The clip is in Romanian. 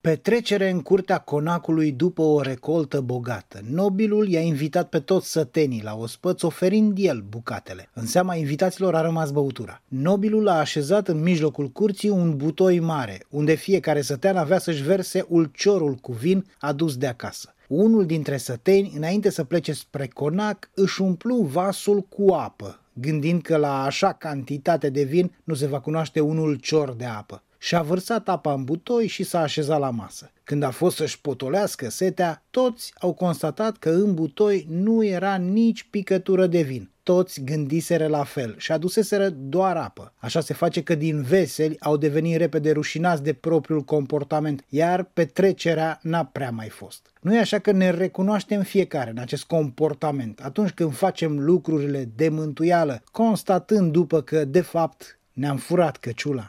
Petrecere în curtea conacului după o recoltă bogată. Nobilul i-a invitat pe toți sătenii la ospăț, oferind el bucatele. În seama invitaților a rămas băutura. Nobilul a așezat în mijlocul curții un butoi mare, unde fiecare sătean avea să-și verse ulciorul cu vin adus de acasă. Unul dintre săteni, înainte să plece spre conac, își umplu vasul cu apă, gândind că la așa cantitate de vin nu se va cunoaște un ulcior de apă. Și-a vărsat apa în butoi și s-a așezat la masă. Când a fost să-și potolească setea, toți au constatat că în butoi nu era nici picătură de vin. Toți gândiseră la fel și aduseseră doar apă. Așa se face că din veseli au devenit repede rușinați de propriul comportament, iar petrecerea n-a prea mai fost. Nu e așa că ne recunoaștem fiecare în acest comportament atunci când facem lucrurile de mântuială, constatând după că, de fapt, ne-am furat căciula?